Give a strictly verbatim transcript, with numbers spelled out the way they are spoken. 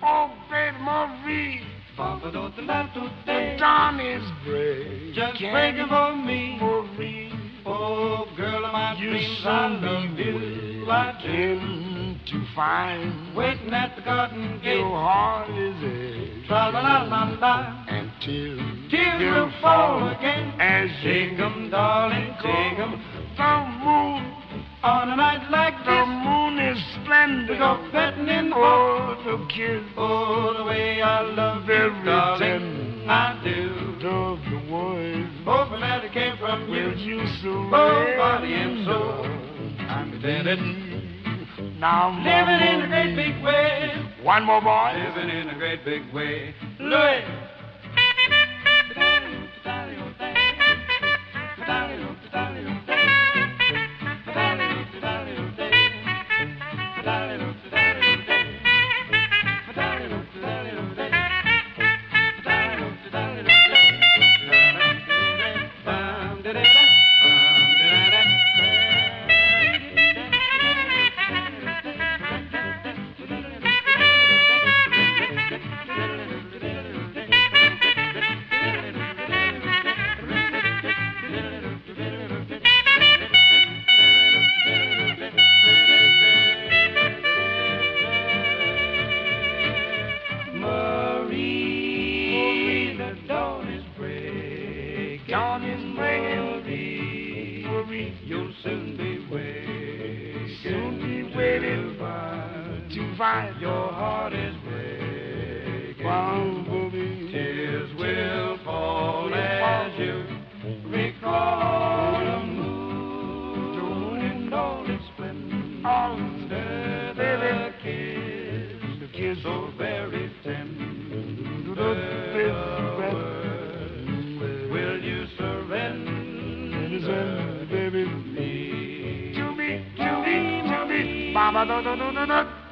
Oh, baby Marie, the dawn is gray. Just Can't waiting for me. Marie, Oh, girl of my you dreams, I love you. I do. in to find Waiting at the garden gate. your heart is a Tra la la la la. and tears Tears will fall again. as Take you 'em, darling, take 'em. the moon. On a night like The this, moon is we splendid. go petting in the Oh, the kiss oh, the way I love you, Very darling, I do. of the words Hoping that it came from will you, you surrender. both body and soul. I'm contented, Now, living in a Mama, great big way, one more boy. living in a great big way. Louis. Marie, the dawn is breaking. Dawn is breaking. Marie, Marie, you'll soon be waking. soon be waiting find to find your heart is breaking. Marie. Tears will fall as you recall the moon, the moon in all its splendor, under the kiss, The kiss so very tender. Will you surrender, baby, me? to me, to me, to me, Mama, do do do do do.